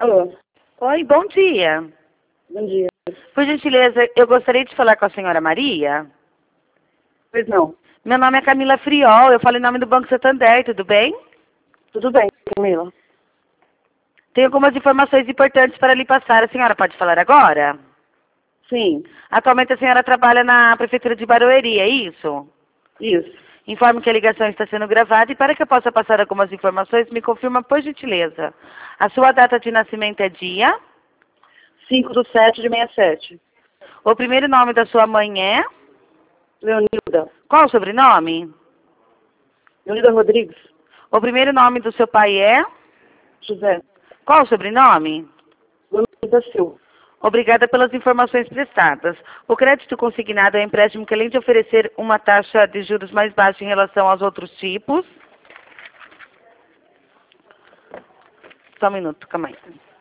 Alô, Oi, bom dia. bom dia. Por gentileza, eu gostaria de falar com a senhora Maria. Pois não. Meu nome é Camila Friol, eu falo em nome do Banco Santander, tudo bem? Tudo bem, Camila? Tenho algumas informações importantes para lhe passar. A senhora pode falar agora? Sim, Atualmente a senhora trabalha na Prefeitura de Barueri, é isso? isso. Informo que a ligação está sendo gravada e para que eu possa passar algumas informações, me confirma por gentileza. A sua data de nascimento é dia? 5/7/67. O primeiro nome da sua mãe é? Leonilda. Qual o sobrenome? Leonilda Rodrigues. O primeiro nome do seu pai é? José. Qual o sobrenome? Leonilda Silva. Obrigada pelas informações prestadas. O crédito consignado é um empréstimo que, além de oferecer uma taxa de juros mais baixa em relação aos outros tipos... Só um minuto, calma aí.